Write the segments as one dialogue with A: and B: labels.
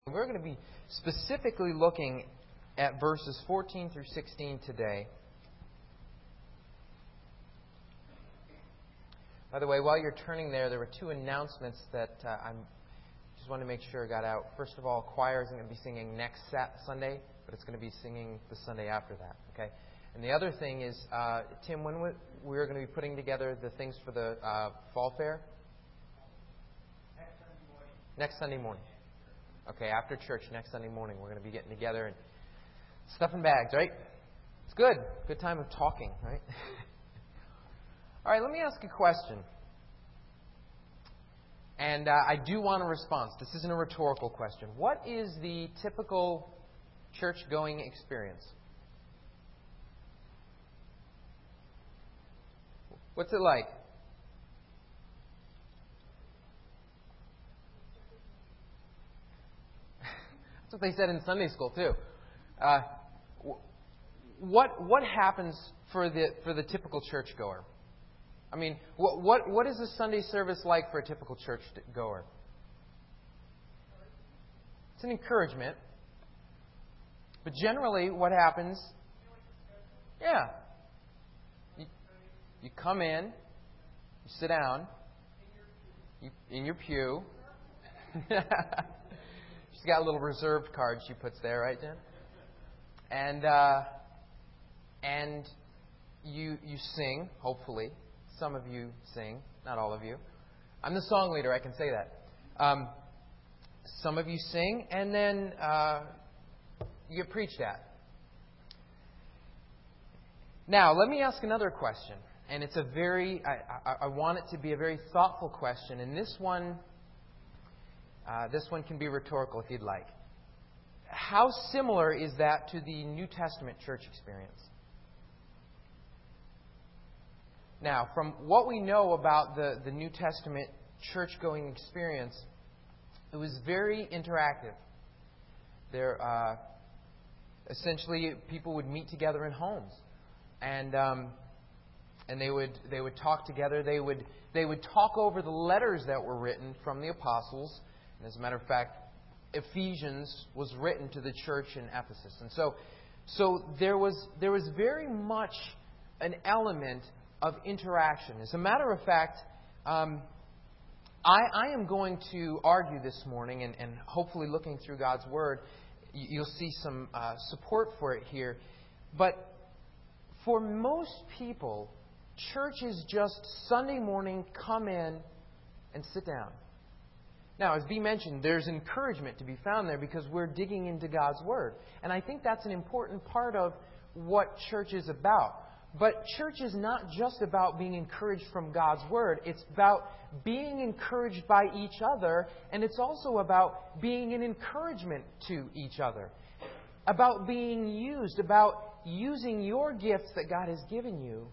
A: We're going to be specifically looking at verses 14 through 16 today. By the way, while you're turning there were two announcements that I just wanted to make sure got out. First of all, choir isn't going to be singing next Sunday, but it's going to be singing the Sunday after that. Okay. And the other thing is, Tim, when we're going to be putting together the things for the fall fair? Next Sunday morning. Okay, after church next Sunday morning, we're going to be getting together and stuffing bags, right? It's good. Good time of talking, right? All right, let me ask a question. And I do want a response. This isn't a rhetorical question. What is the typical church-going experience? What's it like? That's what they said in Sunday school too. What happens for the typical churchgoer? I mean, what is a Sunday service like for a typical churchgoer? It's an encouragement. But generally, what happens? Yeah. You come in, you sit down, in your pew. She's got a little reserved card she puts there, right, Jen? And you sing, hopefully. Some of you sing, not all of you. I'm the song leader, I can say that. Some of you sing, and then you get preached at. Now, let me ask another question. And it's I want it to be a very thoughtful question. And this one can be rhetorical if you'd like. How similar is that to the New Testament church experience? Now, from what we know about the New Testament church-going experience, it was very interactive. There, essentially, people would meet together in homes, and they would talk together. They would talk over the letters that were written from the apostles. And as a matter of fact, Ephesians was written to the church in Ephesus, and so there was very much an element of interaction. As a matter of fact, I am going to argue this morning, and hopefully looking through God's Word, you'll see some support for it here. But for most people, church is just Sunday morning, come in and sit down. Now, as B mentioned, there's encouragement to be found there because we're digging into God's Word. And I think that's an important part of what church is about. But church is not just about being encouraged from God's Word. It's about being encouraged by each other, and it's also about being an encouragement to each other. About being used, about using your gifts that God has given you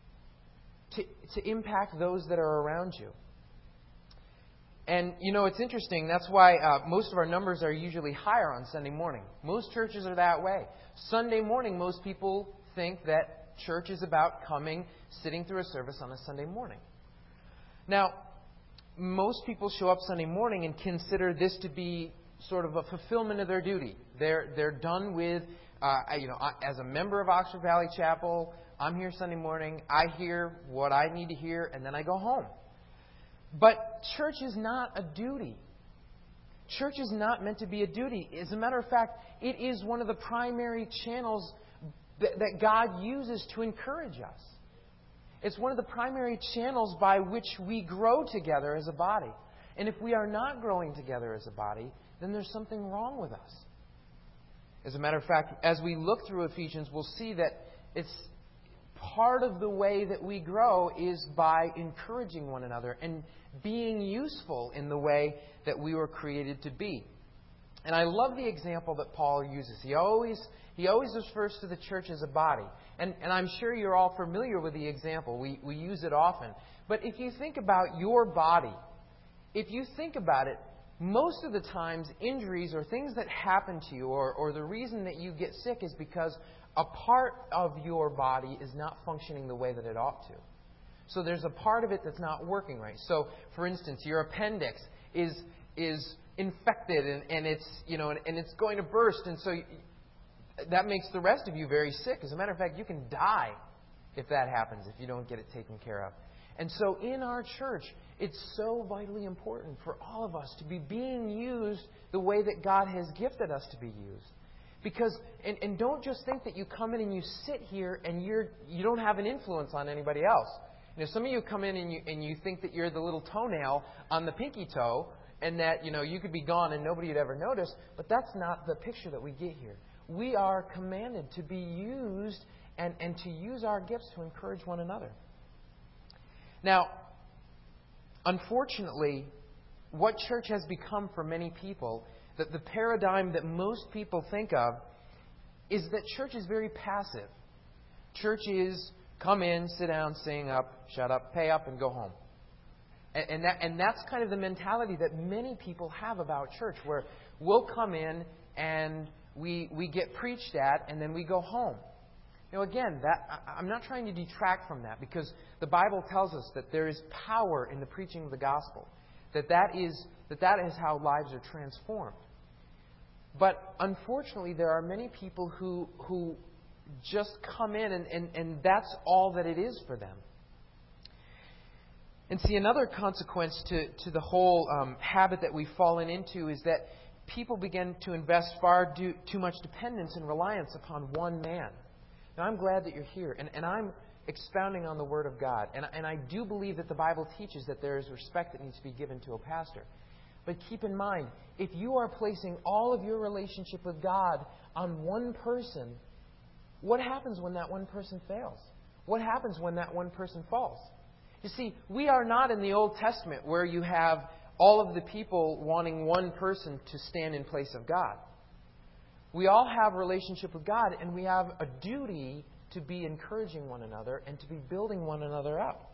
A: to impact those that are around you. And, it's interesting. That's why most of our numbers are usually higher on Sunday morning. Most churches are that way. Sunday morning, most people think that church is about coming, sitting through a service on a Sunday morning. Now, most people show up Sunday morning and consider this to be sort of a fulfillment of their duty. They're done with, as a member of Oxford Valley Chapel, I'm here Sunday morning, I hear what I need to hear, and then I go home. But church is not a duty. Church is not meant to be a duty. As a matter of fact, it is one of the primary channels that God uses to encourage us. It's one of the primary channels by which we grow together as a body. And if we are not growing together as a body, then there's something wrong with us. As a matter of fact, as we look through Ephesians, we'll see that it's part of the way that we grow is by encouraging one another and being useful in the way that we were created to be. And I love the example that Paul uses. He always refers to the church as a body. And I'm sure you're all familiar with the example. We use it often. But if you think about your body, if you think about it, most of the times injuries or things that happen to you or the reason that you get sick is because a part of your body is not functioning the way that it ought to. So there's a part of it that's not working right. So, for instance, your appendix is infected and it's, and it's going to burst. And so that makes the rest of you very sick. As a matter of fact, you can die if that happens, if you don't get it taken care of. And so in our church, it's so vitally important for all of us to be being used the way that God has gifted us to be used. Because, and don't just think that you come in and you sit here and you don't have an influence on anybody else. Some of you come in and you think that you're the little toenail on the pinky toe and that, you could be gone and nobody would ever notice. But that's not the picture that we get here. We are commanded to be used and to use our gifts to encourage one another. Now, unfortunately, what church has become for many people, that the paradigm that most people think of, is that church is very passive. Church is come in, sit down, sing up, shut up, pay up, and go home. And that's kind of the mentality that many people have about church, where we'll come in and we get preached at, and then we go home. Again, I'm not trying to detract from that, because the Bible tells us that there is power in the preaching of the gospel, that is how lives are transformed. But unfortunately, there are many people who just come in and that's all that it is for them. And see, another consequence to the whole habit that we've fallen into is that people begin to invest far too much dependence and reliance upon one man. Now, I'm glad that you're here, and I'm expounding on the Word of God. And I do believe that the Bible teaches that there is respect that needs to be given to a pastor. But keep in mind, if you are placing all of your relationship with God on one person, what happens when that one person fails? What happens when that one person falls? You see, we are not in the Old Testament where you have all of the people wanting one person to stand in place of God. We all have a relationship with God, and we have a duty to be encouraging one another and to be building one another up.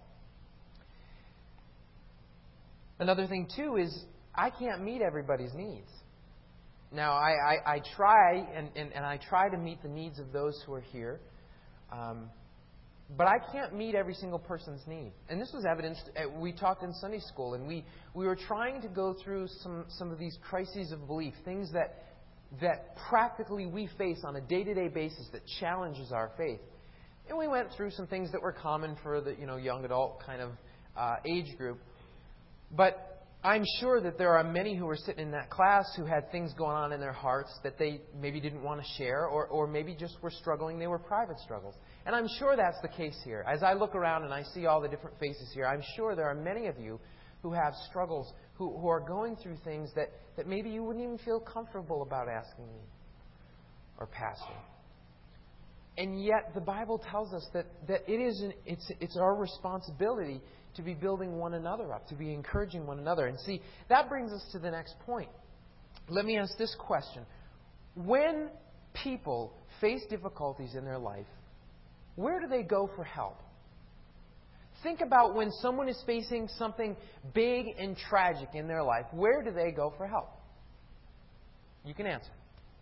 A: Another thing, too, is I can't meet everybody's needs. Now, I try, and I try to meet the needs of those who are here, but I can't meet every single person's need. And this was evidenced, we talked in Sunday school, and we were trying to go through some of these crises of belief, things that practically we face on a day-to-day basis that challenges our faith. And we went through some things that were common for the young adult kind of age group. But I'm sure that there are many who were sitting in that class who had things going on in their hearts that they maybe didn't want to share, or maybe just were struggling. They were private struggles. And I'm sure that's the case here. As I look around and I see all the different faces here, I'm sure there are many of you who have struggles, who are going through things that maybe you wouldn't even feel comfortable about asking me or pastor. And yet the Bible tells us that it's our responsibility to be building one another up, to be encouraging one another. And see, that brings us to the next point. Let me ask this question. When people face difficulties in their life, where do they go for help? Think about when someone is facing something big and tragic in their life. Where do they go for help? You can answer.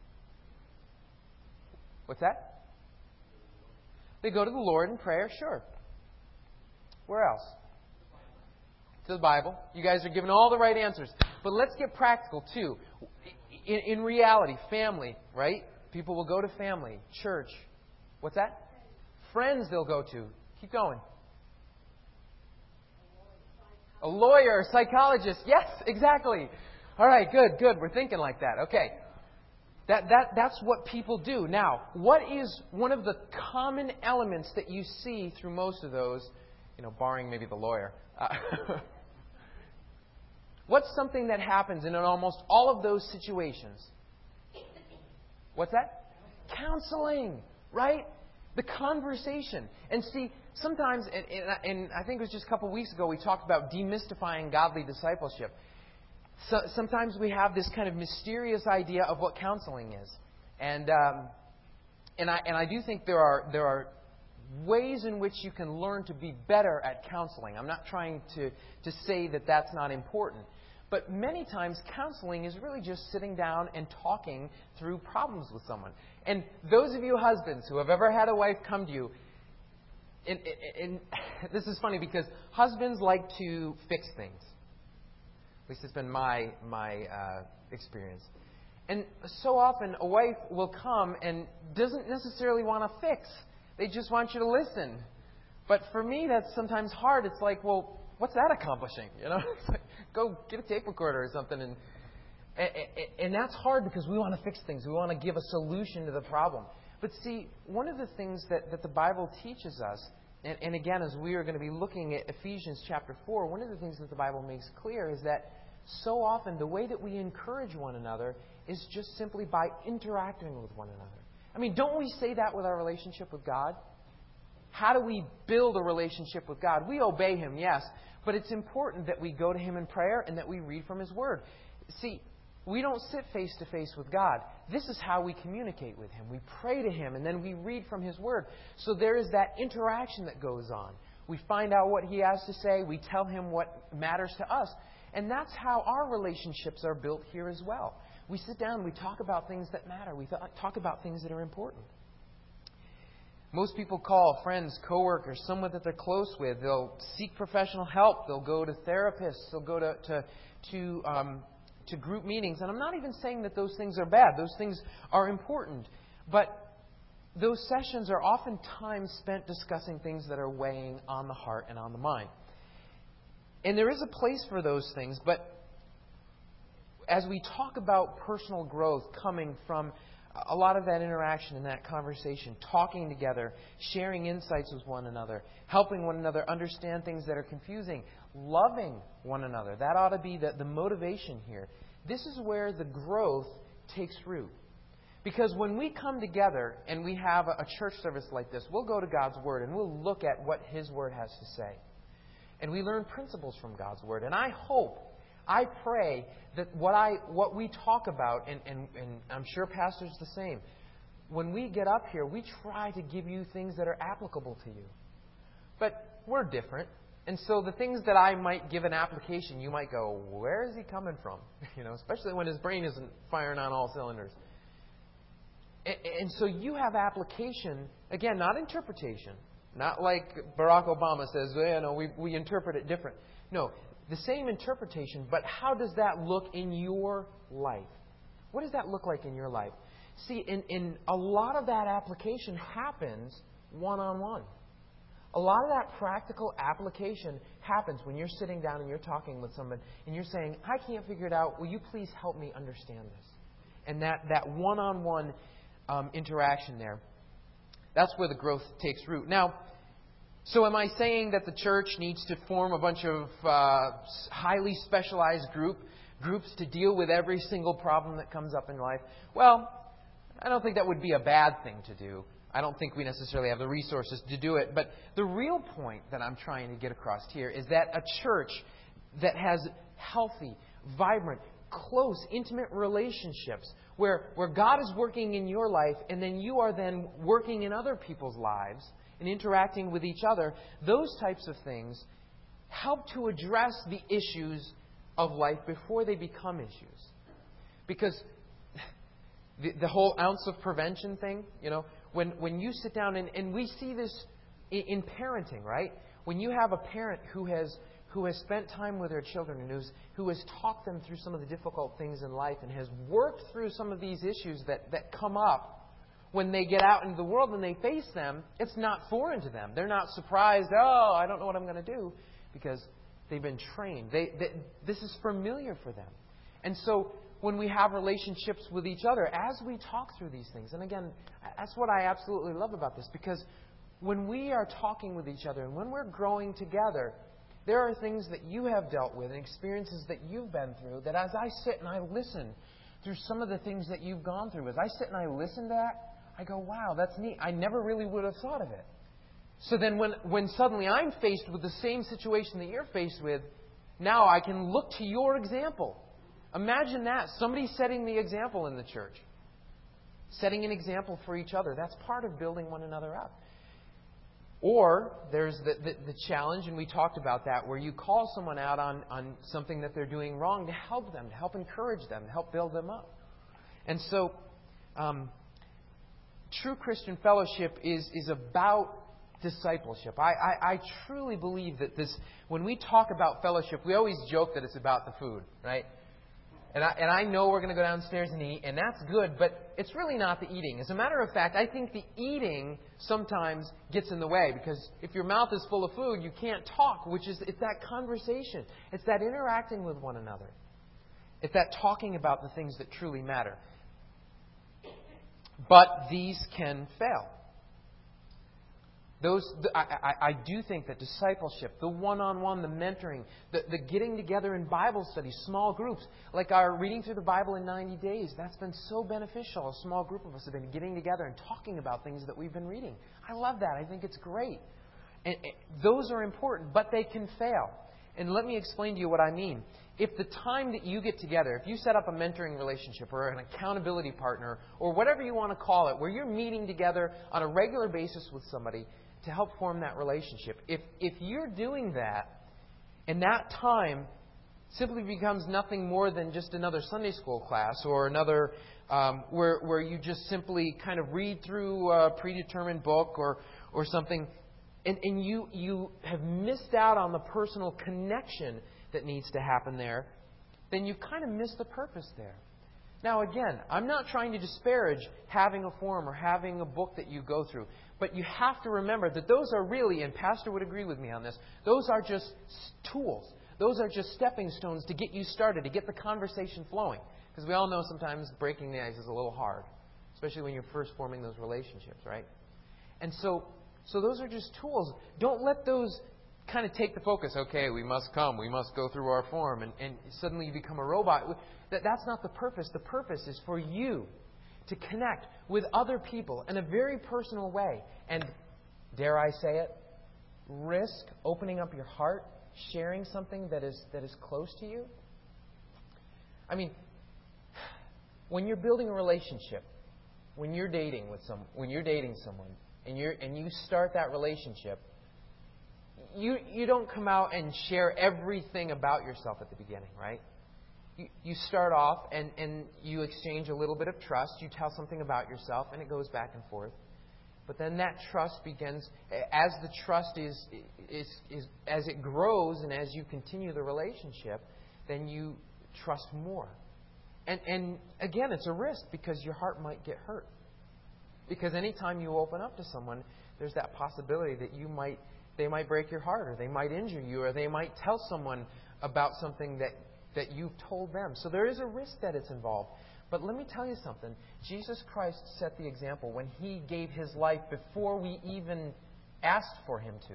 A: What's that? They go to the Lord in prayer, sure. Where else? To the Bible. You guys are giving all the right answers. But let's get practical, too. In reality, family, right? People will go to family, church. What's that? Friends they'll go to. Keep going. A lawyer, a psychologist. Yes, exactly. All right, good. We're thinking like that. Okay. That's what people do. Now, what is one of the common elements that you see through most of those, barring maybe the lawyer? What's something that happens in almost all of those situations? What's that? Counseling, right? The conversation. And see, sometimes, and I think it was just a couple of weeks ago, we talked about demystifying godly discipleship. So, sometimes we have this kind of mysterious idea of what counseling is. And I do think there are ways in which you can learn to be better at counseling. I'm not trying to say that that's not important. But many times counseling is really just sitting down and talking through problems with someone. And those of you husbands who have ever had a wife come to you, and this is funny because husbands like to fix things. least it's been my experience. And so often a wife will come and doesn't necessarily want to fix. They just want you to listen. But for me, that's sometimes hard. It's like, well, what's that accomplishing? It's like, go get a tape recorder or something. And that's hard because we want to fix things. We want to give a solution to the problem. But see, one of the things that the Bible teaches us, and again, as we are going to be looking at Ephesians chapter 4, one of the things that the Bible makes clear is that so often the way that we encourage one another is just simply by interacting with one another. I mean, don't we say that with our relationship with God? How do we build a relationship with God? We obey Him, yes, but it's important that we go to Him in prayer and that we read from His Word. See, we don't sit face to face with God. This is how we communicate with Him. We pray to Him and then we read from His Word. So there is that interaction that goes on. We find out what He has to say. We tell Him what matters to us. And that's how our relationships are built here as well. We sit down and we talk about things that matter. We talk about things that are important. Most people call friends, coworkers, someone that they're close with. They'll seek professional help. They'll go to therapists. They'll go to group meetings. And I'm not even saying that those things are bad. Those things are important. But those sessions are often time spent discussing things that are weighing on the heart and on the mind. And there is a place for those things, but as we talk about personal growth coming from a lot of that interaction and that conversation, talking together, sharing insights with one another, helping one another understand things that are confusing, loving one another. That ought to be the motivation here. This is where the growth takes root. Because when we come together and we have a church service like this, we'll go to God's Word and we'll look at what His Word has to say. And we learn principles from God's Word. And I pray that what we talk about, and I'm sure pastors the same, when we get up here, we try to give you things that are applicable to you. But we're different. And so the things that I might give an application, you might go, where is he coming from? Especially when his brain isn't firing on all cylinders. And so you have application, again, not interpretation. Not like Barack Obama says, we interpret it different. No, the same interpretation, but how does that look in your life? What does that look like in your life? See, in a lot of that application happens one-on-one. A lot of that practical application happens when you're sitting down and you're talking with someone and you're saying, I can't figure it out. Will you please help me understand this? And that one-on-one interaction there, that's where the growth takes root. Now, so am I saying that the church needs to form a bunch of highly specialized groups to deal with every single problem that comes up in life? Well, I don't think that would be a bad thing to do. I don't think we necessarily have the resources to do it. But the real point that I'm trying to get across here is that a church that has healthy, vibrant, close, intimate relationships where God is working in your life and then you are then working in other people's lives and interacting with each other, those types of things help to address the issues of life before they become issues. Because the whole ounce of prevention thing, when you sit down, and we see this in parenting, right? When you have a parent who has spent time with their children and who has talked them through some of the difficult things in life and has worked through some of these issues that come up when they get out into the world and they face them, it's not foreign to them. They're not surprised, I don't know what I'm going to do, because they've been trained. This is familiar for them. And so when we have relationships with each other, as we talk through these things, and again, that's what I absolutely love about this, because when we are talking with each other and when we're growing together, there are things that you have dealt with and experiences that you've been through that as I sit and I listen through some of the things that you've gone through, as I sit and I listen to that, I go, wow, that's neat. I never really would have thought of it. So then when suddenly I'm faced with the same situation that you're faced with, now I can look to your example. Imagine that. Somebody setting the example in the church. Setting an example for each other. That's part of building one another up. Or there's the challenge, and we talked about that, where you call someone out on something that they're doing wrong to help them, to help encourage them, to help build them up. And so true Christian fellowship is about discipleship. I truly believe that when we talk about fellowship, we always joke that it's about the food, right? And I know we're going to go downstairs and eat, and that's good, but it's really not the eating. As a matter of fact, I think the eating sometimes gets in the way, because if your mouth is full of food, you can't talk, it's that conversation. It's that interacting with one another. It's that talking about the things that truly matter. But these can fail. I do think that discipleship, the one-on-one, the mentoring, the getting together in Bible studies, small groups, like our reading through the Bible in 90 days, that's been so beneficial. A small group of us have been getting together and talking about things that we've been reading. I love that. I think it's great. And those are important, but they can fail. And let me explain to you what I mean. If the time that you get together, if you set up a mentoring relationship or an accountability partner or whatever you want to call it, where you're meeting together on a regular basis with somebody to help form that relationship, if you're doing that and that time simply becomes nothing more than just another Sunday school class or another where you just simply kind of read through a predetermined book or something, and you have missed out on the personal connection that needs to happen there, then you've kind of missed the purpose there. Now, again, I'm not trying to disparage having a forum or having a book that you go through, but you have to remember that those are really, and Pastor would agree with me on this, those are just tools. Those are just stepping stones to get you started, to get the conversation flowing. Because we all know sometimes breaking the ice is a little hard, especially when you're first forming those relationships, right? And so those are just tools. Don't let those kind of take the focus. Okay, we must come. We must go through our form. And suddenly you become a robot. That's not the purpose. The purpose is for you to connect with other people in a very personal way. And dare I say it, risk opening up your heart, sharing something that is close to you. I mean, when you're building a relationship, when you're dating someone, and you start that relationship, you don't come out and share everything about yourself at the beginning, right? You start off and you exchange a little bit of trust. You tell something about yourself, and it goes back and forth. But then that trust begins, as the trust is as it grows and as you continue the relationship, then you trust more. And again, it's a risk because your heart might get hurt. Because anytime you open up to someone, there's that possibility that they might break your heart, or they might injure you, or they might tell someone about something that you've told them. So there is a risk that it's involved. But let me tell you something. Jesus Christ set the example when He gave His life before we even asked for Him to.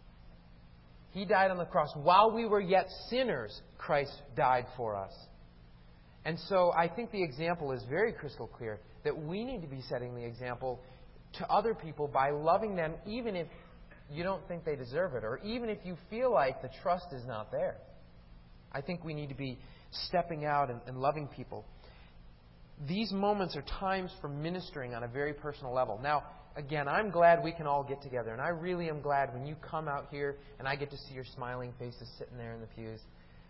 A: He died on the cross. While we were yet sinners, Christ died for us. And so I think the example is very crystal clear that we need to be setting the example to other people by loving them even if you don't think they deserve it, or even if you feel like the trust is not there. I think we need to be stepping out and loving people. These moments are times for ministering on a very personal level. Now, again, I'm glad we can all get together, and I really am glad when you come out here and I get to see your smiling faces sitting there in the pews.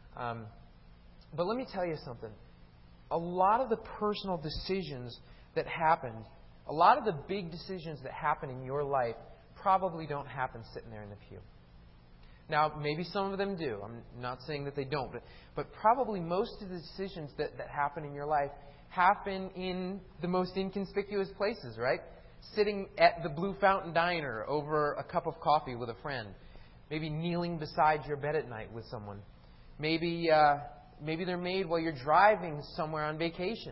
A: But let me tell you something. A lot of the personal decisions that happen, a lot of the big decisions that happen in your life probably don't happen sitting there in the pew. Now, maybe some of them do. I'm not saying that they don't. But probably most of the decisions that happen in your life happen in the most inconspicuous places, right? Sitting at the Blue Fountain Diner over a cup of coffee with a friend. Maybe kneeling beside your bed at night with someone. Maybe they're made while you're driving somewhere on vacation.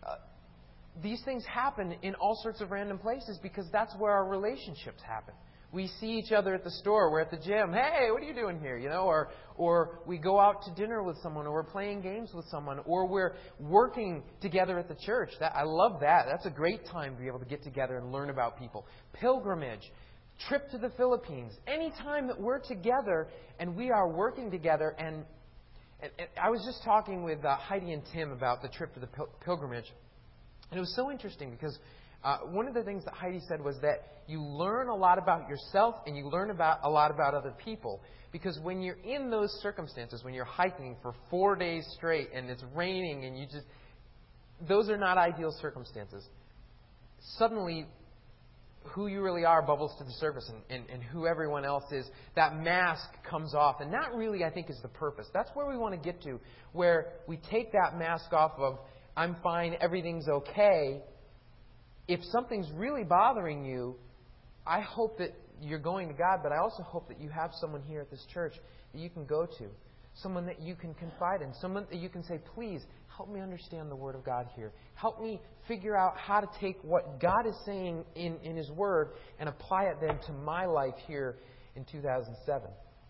A: These things happen in all sorts of random places because that's where our relationships happen. We see each other at the store, we're at the gym. Hey, what are you doing here? Or we go out to dinner with someone, or we're playing games with someone, or we're working together at the church. I love that. That's a great time to be able to get together and learn about people. Pilgrimage, trip to the Philippines. Any time that we're together and we are working together. And I was just talking with Heidi and Tim about the trip to the pilgrimage. And it was so interesting because one of the things that Heidi said was that you learn a lot about yourself and you learn a lot about other people. Because when you're in those circumstances, when you're hiking for 4 days straight and it's raining and those are not ideal circumstances. Suddenly, who you really are bubbles to the surface, and who everyone else is. That mask comes off. And that really, I think, is the purpose. That's where we want to get to, where we take that mask off of, I'm fine, everything's okay. If something's really bothering you, I hope that you're going to God, but I also hope that you have someone here at this church that you can go to. Someone that you can confide in. Someone that you can say, please, help me understand the Word of God here. Help me figure out how to take what God is saying in His Word and apply it then to my life here in 2007.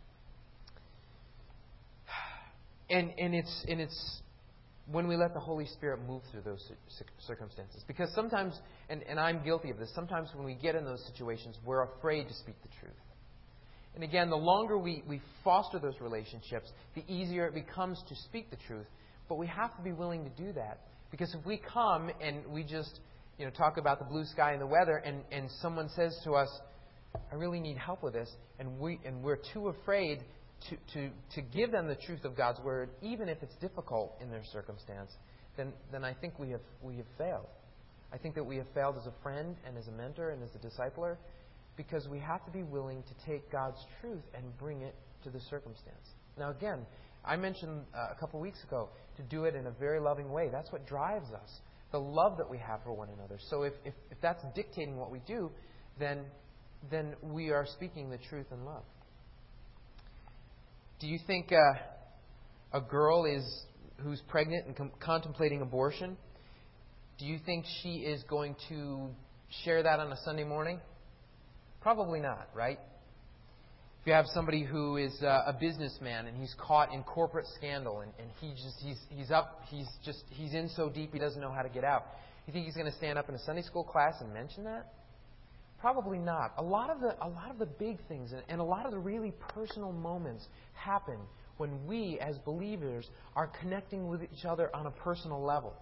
A: And it's when we let the Holy Spirit move through those circumstances. Because sometimes, and I'm guilty of this, sometimes when we get in those situations, we're afraid to speak the truth. And again, the longer we foster those relationships, the easier it becomes to speak the truth. But we have to be willing to do that. Because if we come and we just talk about the blue sky and the weather, and someone says to us, I really need help with this, and we're too afraid to give them the truth of God's Word, even if it's difficult in their circumstance, then I think we have failed. I think that we have failed as a friend and as a mentor and as a discipler, because we have to be willing to take God's truth and bring it to the circumstance. Now again, I mentioned a couple weeks ago to do it in a very loving way. That's what drives us, the love that we have for one another. So if that's dictating what we do, then we are speaking the truth in love. Do you think a girl who's pregnant and contemplating abortion, do you think she is going to share that on a Sunday morning? Probably not, right? If you have somebody who is a businessman and he's caught in corporate scandal and he's in so deep he doesn't know how to get out, you think he's going to stand up in a Sunday school class and mention that? Probably not. A lot of the big things and a lot of the really personal moments happen when we as believers are connecting with each other on a personal level.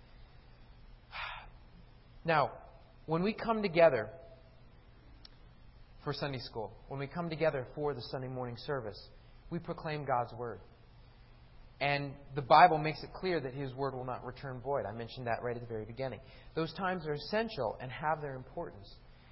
A: Now, when we come together for Sunday school, when we come together for the Sunday morning service, we proclaim God's Word. And the Bible makes it clear that His Word will not return void. I mentioned that right at the very beginning. Those times are essential and have their importance.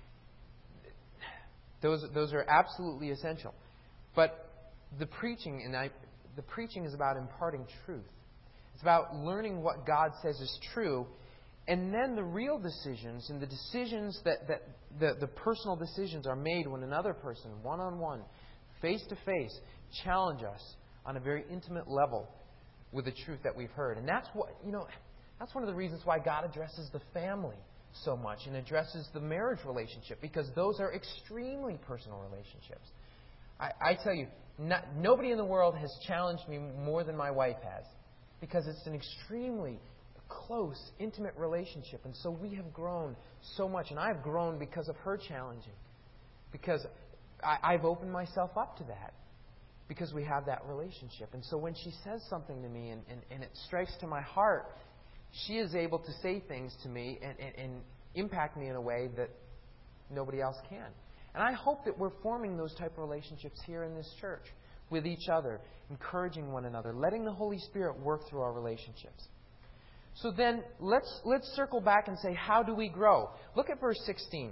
A: Those are absolutely essential. But the preaching is about imparting truth. It's about learning what God says is true. And then the real decisions and the decisions that the personal decisions are made when another person, one-on-one, face-to-face, challenge us on a very intimate level with the truth that we've heard. And that's that's one of the reasons why God addresses the family so much and addresses the marriage relationship, because those are extremely personal relationships. I tell you, nobody in the world has challenged me more than my wife has, because it's an extremely close, intimate relationship. And so we have grown so much. And I've grown because of her challenging. Because I've opened myself up to that. Because we have that relationship. And so when she says something to me and it strikes to my heart, she is able to say things to me and impact me in a way that nobody else can. And I hope that we're forming those type of relationships here in this church with each other, encouraging one another, letting the Holy Spirit work through our relationships. So then, let's circle back and say, how do we grow? Look at verse 16.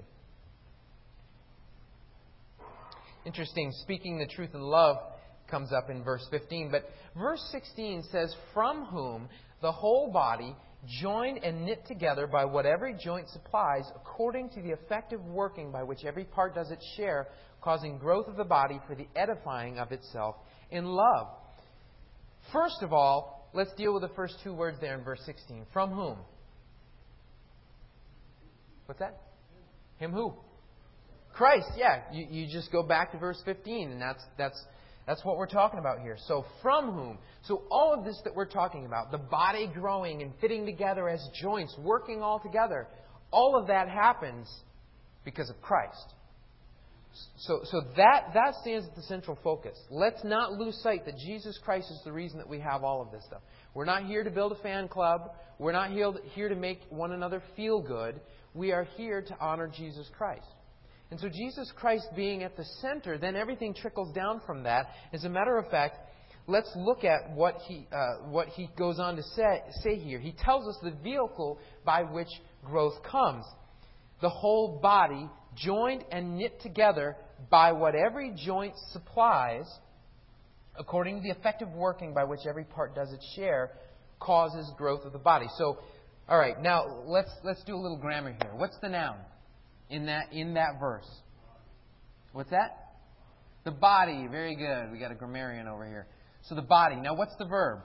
A: Interesting, speaking the truth in love comes up in verse 15. But verse 16 says, from whom the whole body, joined and knit together by what every joint supplies, according to the effective working by which every part does its share, causing growth of the body for the edifying of itself in love. First of all, let's deal with the first two words there in verse 16. From whom? What's that? Him who? Christ, yeah. You just go back to verse 15, and that's what we're talking about here. So from whom? So all of this that we're talking about, the body growing and fitting together as joints, working all together, all of that happens because of Christ. So that stands at the central focus. Let's not lose sight that Jesus Christ is the reason that we have all of this stuff. We're not here to build a fan club. We're not here to make one another feel good. We are here to honor Jesus Christ. And so Jesus Christ being at the center, then everything trickles down from that. As a matter of fact, let's look at what he goes on to say here. He tells us the vehicle by which growth comes. The whole body joined and knit together by what every joint supplies, according to the effective working by which every part does its share, causes growth of the body. So, all right, now let's do a little grammar here. What's the noun in that verse? What's that? The body. Very good. We got a grammarian over here. So the body. Now what's the verb?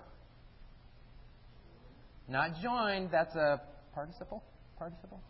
A: Not joined. That's a participle. Participle.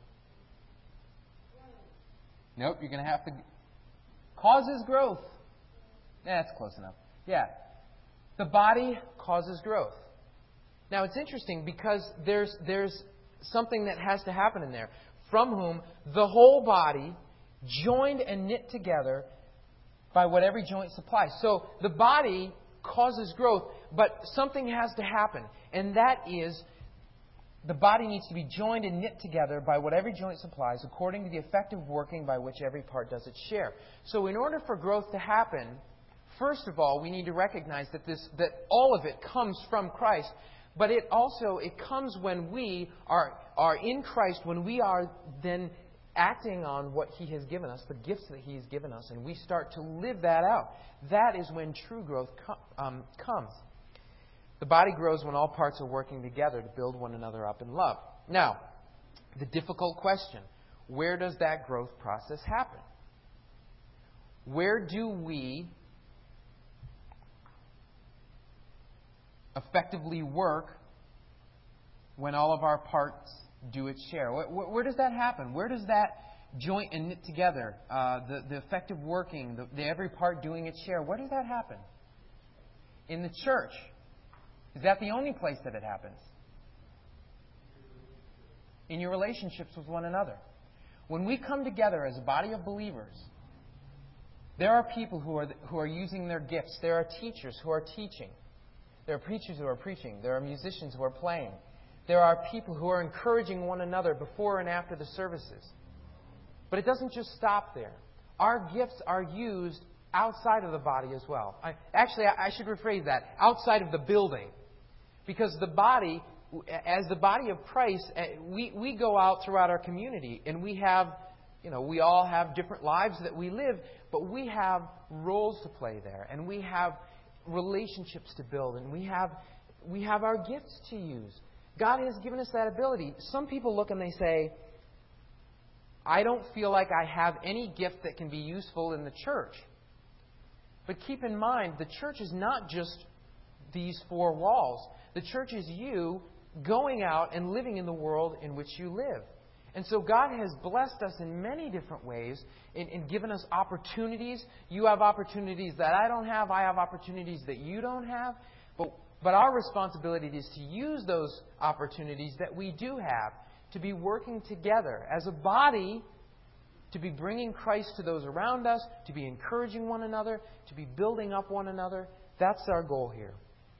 A: Nope. You're going to have to causes growth. That's close enough. Yeah. The body causes growth. Now it's interesting because there's something that has to happen in there. From whom the whole body, joined and knit together by what every joint supplies. So the body causes growth, but something has to happen. And that is, the body needs to be joined and knit together by what every joint supplies, according to the effective working by which every part does its share. So in order for growth to happen, first of all, we need to recognize that all of it comes from Christ. But it comes when we are in Christ, when we are then acting on what He has given us, the gifts that He has given us, and we start to live that out. That is when true growth comes. The body grows when all parts are working together to build one another up in love. Now, the difficult question, where does that growth process happen? Where do we effectively work when all of our parts do its share? Where does that happen? Where does that joint and knit together, the effective working, the every part doing its share, where does that happen? In the church. Is that the only place that it happens? In your relationships with one another. When we come together as a body of believers, there are people who are using their gifts. There are teachers who are teaching. There are preachers who are preaching. There are musicians who are playing. There are people who are encouraging one another before and after the services. But it doesn't just stop there. Our gifts are used outside of the body as well. I should rephrase that. Outside of the building. Because the body, as the body of Christ, we go out throughout our community and we all have different lives that we live, but we have roles to play there and we have relationships to build and we have our gifts to use. God has given us that ability. Some people look and they say, I don't feel like I have any gift that can be useful in the church. But keep in mind, the church is not just these four walls. The church is you going out and living in the world in which you live. And so God has blessed us in many different ways and given us opportunities. You have opportunities that I don't have. I have opportunities that you don't have. But our responsibility is to use those opportunities that we do have to be working together as a body, to be bringing Christ to those around us, to be encouraging one another, to be building up one another. That's our goal here.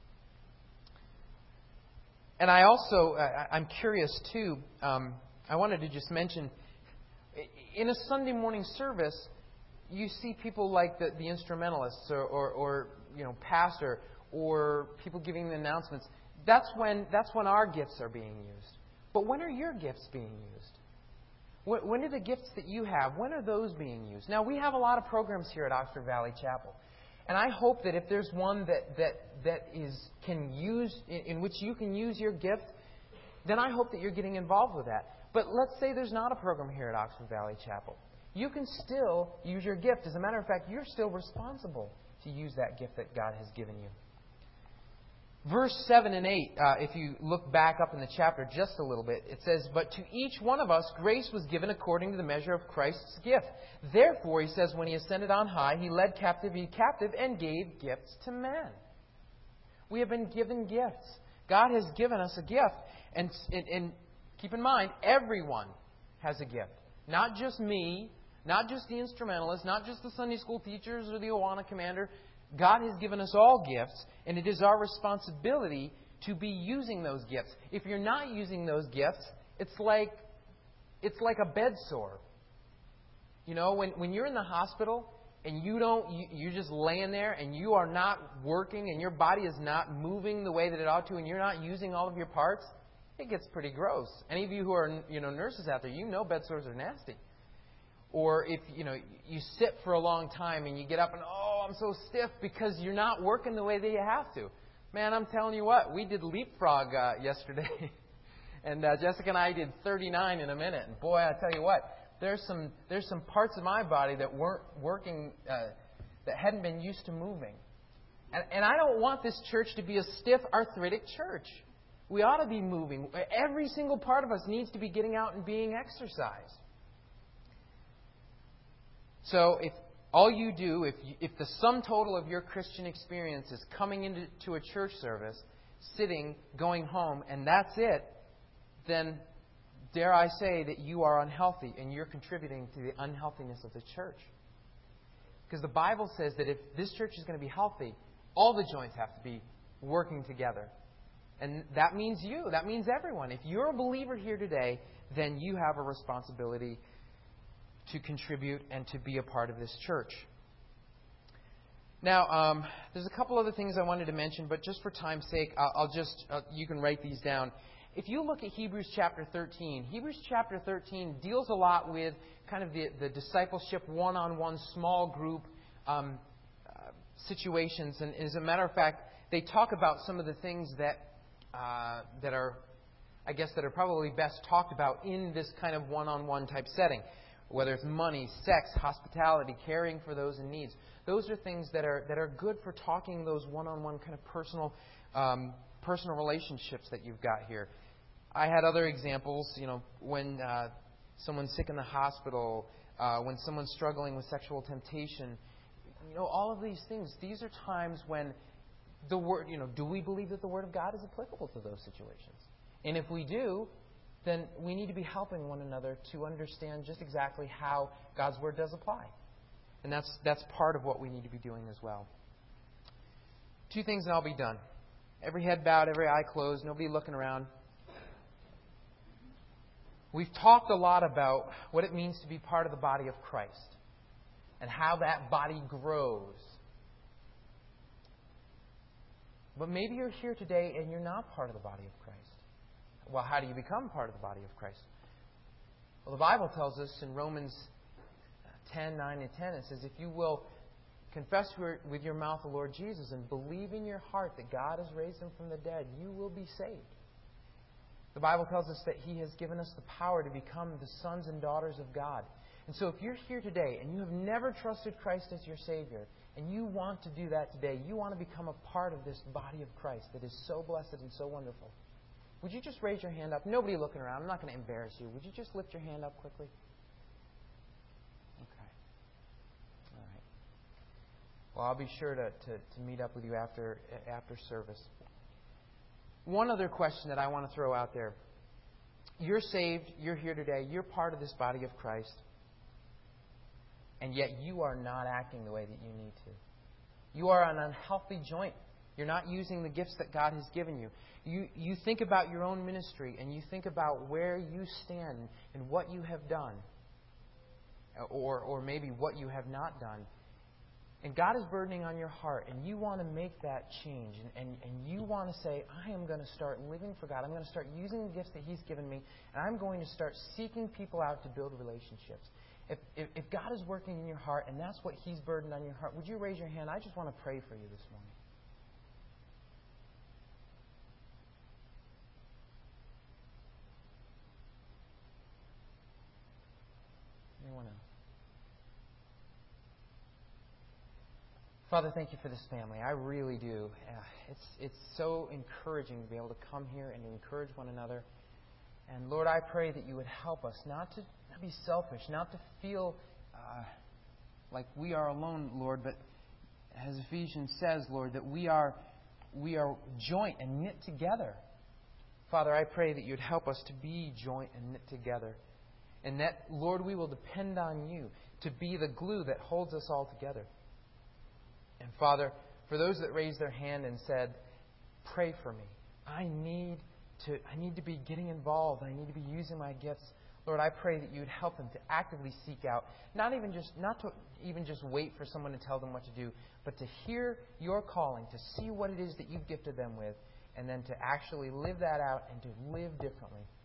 A: And I'm curious too, I wanted to just mention, in a Sunday morning service, you see people like the instrumentalists or pastor or people giving the announcements. That's when our gifts are being used. But when are your gifts being used? When are the gifts that you have, when are those being used? Now, we have a lot of programs here at Oxford Valley Chapel. And I hope that if there's one in which you can use your gift, then I hope that you're getting involved with that. But let's say there's not a program here at Oxford Valley Chapel. You can still use your gift. As a matter of fact, you're still responsible to use that gift that God has given you. Verse 7 and 8, if you look back up in the chapter just a little bit, it says, But to each one of us grace was given according to the measure of Christ's gift. Therefore, he says, when he ascended on high, he led captivity captive and gave gifts to men. We have been given gifts. God has given us a gift. And keep in mind, everyone has a gift. Not just me, not just the instrumentalist, not just the Sunday school teachers or the Awana commander. God has given us all gifts, and it is our responsibility to be using those gifts. If you're not using those gifts, it's like a bed sore. You know, when you're in the hospital and you're just laying there and you are not working and your body is not moving the way that it ought to and you're not using all of your parts, it gets pretty gross. Any of you who are nurses out there, you know bed sores are nasty. Or if, you sit for a long time and you get up and, oh, I'm so stiff because you're not working the way that you have to. Man, I'm telling you what, we did leapfrog yesterday. And Jessica and I did 39 in a minute. And boy, I tell you what, there's some parts of my body that weren't working, that hadn't been used to moving. And I don't want this church to be a stiff, arthritic church. We ought to be moving. Every single part of us needs to be getting out and being exercised. So if all you do, if the sum total of your Christian experience is coming into a church service, sitting, going home, and that's it, then dare I say that you are unhealthy and you're contributing to the unhealthiness of the church. Because the Bible says that if this church is going to be healthy, all the joints have to be working together. And that means you. That means everyone. If you're a believer here today, then you have a responsibility to contribute and to be a part of this church. Now, there's a couple other things I wanted to mention, but just for time's sake, you can write these down. If you look at Hebrews chapter 13, Hebrews chapter 13 deals a lot with kind of the discipleship, one-on-one, small group situations. And as a matter of fact, they talk about some of the things that are probably best talked about in this kind of one-on-one type setting. Whether it's money, sex, hospitality, caring for those in need. Those are things that are good for talking those one-on-one kind of personal relationships that you've got here. I had other examples, when someone's sick in the hospital, when someone's struggling with sexual temptation. All of these things. These are times when the Word, do we believe that the Word of God is applicable to those situations? And if we do, then we need to be helping one another to understand just exactly how God's Word does apply. And that's part of what we need to be doing as well. 2 things and I'll be done. Every head bowed, every eye closed, nobody looking around. We've talked a lot about what it means to be part of the body of Christ and how that body grows. But maybe you're here today and you're not part of the body of Christ. Well, how do you become part of the body of Christ? Well, the Bible tells us in Romans 10, 9 and 10, it says, if you will confess with your mouth the Lord Jesus and believe in your heart that God has raised Him from the dead, you will be saved. The Bible tells us that He has given us the power to become the sons and daughters of God. And so if you're here today and you have never trusted Christ as your Savior, and you want to do that today, you want to become a part of this body of Christ that is so blessed and so wonderful, would you just raise your hand up? Nobody looking around. I'm not going to embarrass you. Would you just lift your hand up quickly? Okay. All right. Well, I'll be sure to meet up with you after service. One other question that I want to throw out there. You're saved. You're here today. You're part of this body of Christ. And yet you are not acting the way that you need to. You are an unhealthy joint. You're not using the gifts that God has given you. You think about your own ministry and you think about where you stand and what you have done. Or maybe what you have not done. And God is burdening on your heart and you want to make that change. And you want to say, I am going to start living for God. I'm going to start using the gifts that He's given me. And I'm going to start seeking people out to build relationships. If God is working in your heart and that's what He's burdened on your heart, would you raise your hand? I just want to pray for you this morning. Anyone else? Father, thank you for this family. I really do. It's so encouraging to be able to come here and to encourage one another. And Lord, I pray that you would help us not to be selfish, not to feel like we are alone, Lord, but as Ephesians says, Lord, that we are joint and knit together. Father, I pray that you'd help us to be joint and knit together. And that, Lord, we will depend on you to be the glue that holds us all together. And Father, for those that raised their hand and said, pray for me. I need to be getting involved. I need to be using my gifts. Lord, I pray that you would help them to actively seek out, not to even just wait for someone to tell them what to do, but to hear your calling, to see what it is that you've gifted them with, and then to actually live that out and to live differently.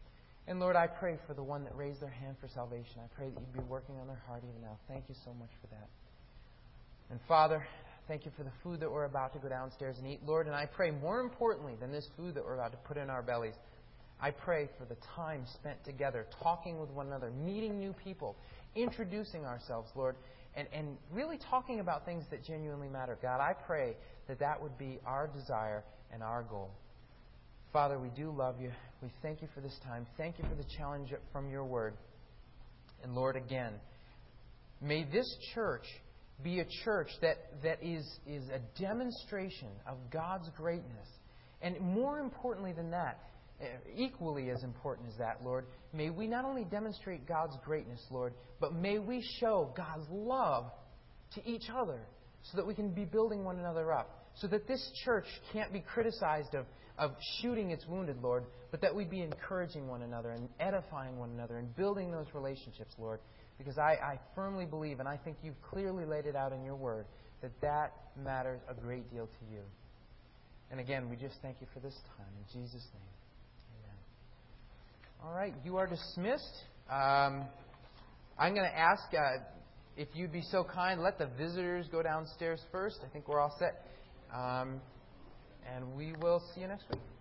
A: And Lord, I pray for the one that raised their hand for salvation. I pray that you'd be working on their heart even now. Thank you so much for that. And Father, thank you for the food that we're about to go downstairs and eat. Lord, and I pray more importantly than this food that we're about to put in our bellies, I pray for the time spent together, talking with one another, meeting new people, introducing ourselves, Lord, and really talking about things that genuinely matter. God, I pray that that would be our desire and our goal. Father, we do love you. We thank you for this time. Thank you for the challenge from your word. And Lord, again, may this church be a church that is a demonstration of God's greatness. And more importantly than that, equally as important as that, Lord, may we not only demonstrate God's greatness, Lord, but may we show God's love to each other so that we can be building one another up. So that this church can't be criticized of shooting its wounded, Lord, but that we be encouraging one another and edifying one another and building those relationships, Lord. Because I firmly believe, and I think you've clearly laid it out in your word, that matters a great deal to you. And again, we just thank you for this time. In Jesus' name, amen. All right, you are dismissed. I'm going to ask if you'd be so kind, let the visitors go downstairs first. I think we're all set. And we will see you next week.